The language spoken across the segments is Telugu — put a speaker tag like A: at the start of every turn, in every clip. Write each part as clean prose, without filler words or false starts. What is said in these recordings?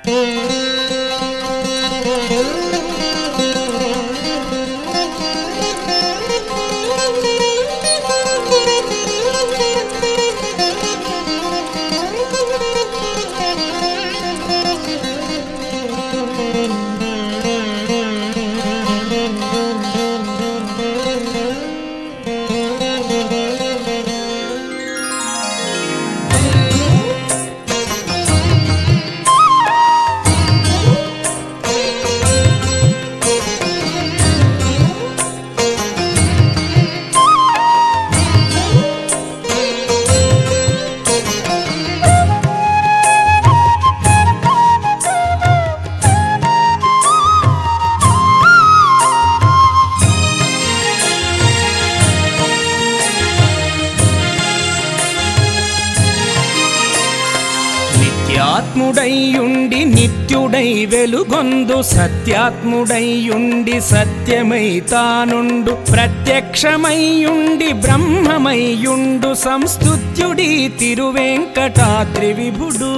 A: నిత్యాత్ముడైయుండి నిత్యుడై వెలుగొందు సత్యాత్ముడైయుండి సత్యమై తానుండు ప్రత్యక్షమైయుండి బ్రహ్మమైయుండు సంస్తుత్యుడి తిరువేంకటాద్రి విభుడు.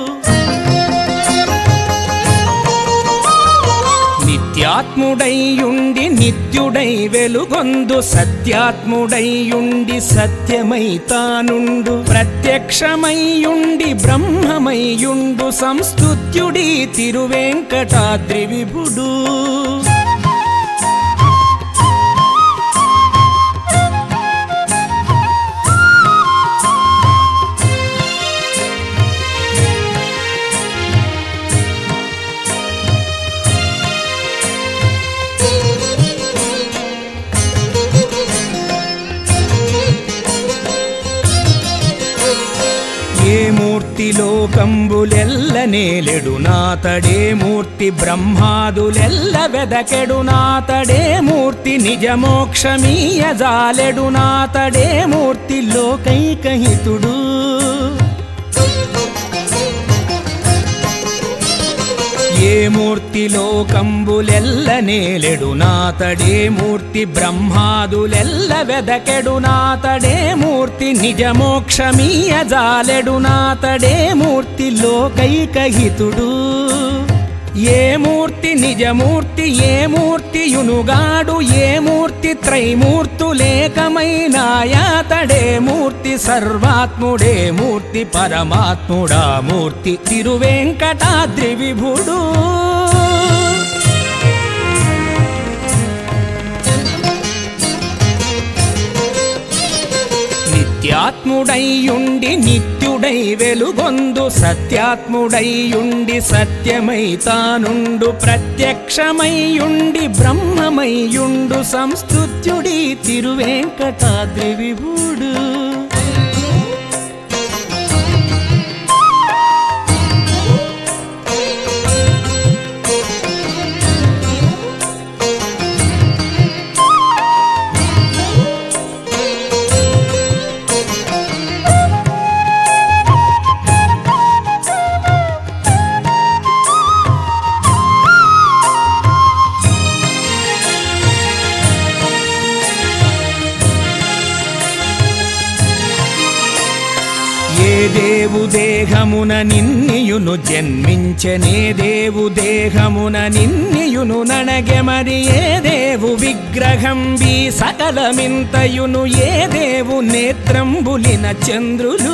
A: నిత్యాత్ముడైయుండి నిత్యుడై వెలుగొందు సత్యాత్ముడైయుండి సత్యమై తానుండు ప్రత్యక్షమైయుండి బ్రహ్మమైయుండు సంస్తుత్యుడి తిరువేంకటాద్రి విభుడు. ఏ మూర్తి లోకంబులెల్ల నేలెడు నాతడే మూర్తి బ్రహ్మాదులెల్ల వెదకెడు నాతడే మూర్తి నిజమోక్షమీయజాలెడు నాతడే మూర్తి లోకైకహితుడు. ఏ మూర్తి లోకంబులెల్ల నేలెడు నాతడే మూర్తి బ్రహ్మాదులెల్ల వెదకెడు నాతడే మూర్తి నిజమోక్షమీయజాలెడు నాతడే మూర్తి లోకైకహితుడు. ఏ మూర్తి నిజమూర్తి ఏ మూర్తియునుగాడు ఏ మూర్తి త్రైమూర్తులేకమైనాయాతడే మూర్తి సర్వాత్ముడే మూర్తి పరమాత్ముడా మూర్తి తిరువేంకటాద్రి విభుడు. నిత్యాత్ముడైయుండి నిత్యుడై వెలుగొందు సత్యాత్ముడైయుండి సత్యమై తానుండు ప్రత్యక్షమైయుండి బ్రహ్మమైయుండు సంస్తుత్యుడి తిరువేంకటాద్రి విభుడు. ఏ దేవు దేహమున నిన్నియును జన్మించనే దేవు దేహమున నిన్నియును ననగె మరి ఏ దేవు విగ్రహం బి సకలమింతయును ఏ దేవు నేత్రంబులిన చంద్రులు.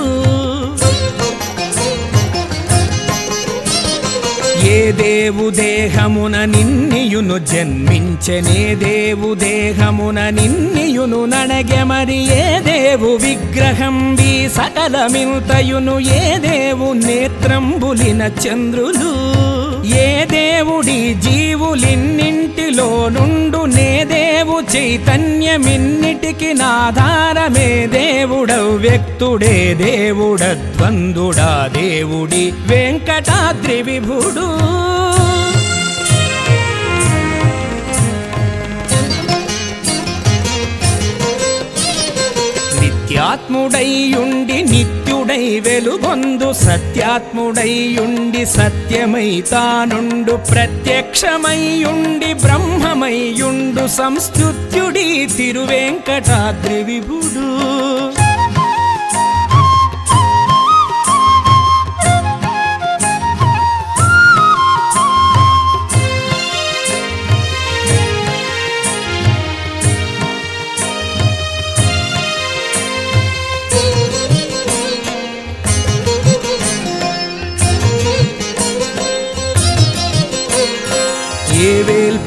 A: ఏ దేవు దేహమున నిన్నియును జన్మించనే దేవు దేహమున నిన్నియును ననగె మరి ఏ దేవు విగ్రహం బి సకలమింతయును ఏ దేవు నేత్రంబులిన చంద్రులు. ఏ దేవుడి జీవులిన్నింటిలో నుండు నే దేవు చైతన్యమిన్నిటికి నాధారమే దేవుడౌ వ్యక్తుడే దేవుడద్వందుడా దేవుడి వెంకటాద్రి విభుడు. నిత్యాత్ముడైయుండి నిత్యుడై వెలుగొందు సత్యాత్ముడైయుండి సత్యమై తానుండు ప్రత్యక్షమైయుండి బ్రహ్మమైయుండు సంస్తుత్యుడి తిరువేంకటాద్రి విభుడు.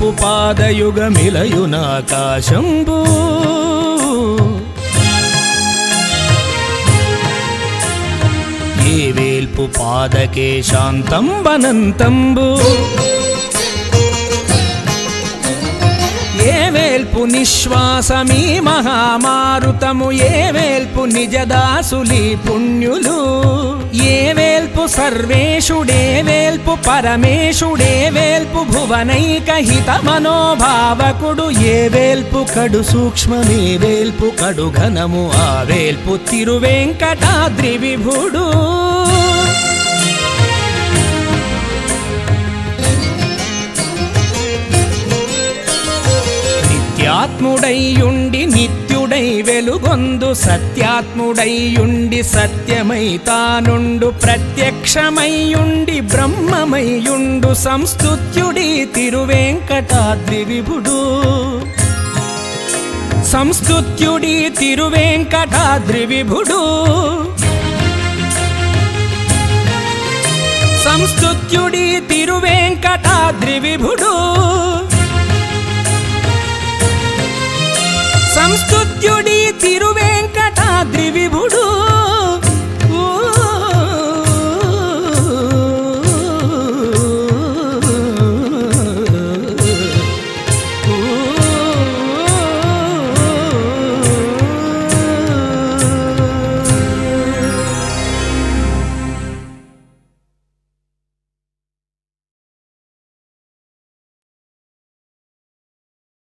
A: వేల్పు పాదయుగమిలయునాకాశంబు ఏ వేల్పు పాదకే శాంతం వనంతంబు ఏ వేల్పు నిశ్వాసమీ మహామారుతము ఏ వేల్పు నిజదాసులి పుణ్యులు ఏ వేల్పు సర్వేషుడే వేల్పు పరమేశుడే వేల్పు భువనైక హిత మనోభావకుడు ఏ వేల్పు కడు సూక్ష్మమే వేల్పు కడు ఘనము ఆ వేల్పు తిరువెంకటాద్రి విభుడు నిత్యాత్ముడైయుండి నిత్యుడై వెలుగొందు సత్యాత్ముడైయుండి సత్యమై తానుండు ప్రత్యక్షమైయుండి బ్రహ్మమైయుండు సంస్తుత్యుడి తిరువెంకటాద్రి విభుడు సంస్తుత్యుడి తిరువెంకటాద్రి విభుడు సంస్తుత్యుడి తిరువెంకటాద్రి విభుడు సంస్తుత్యుడి తిరువెంకటాద్రి విభుడు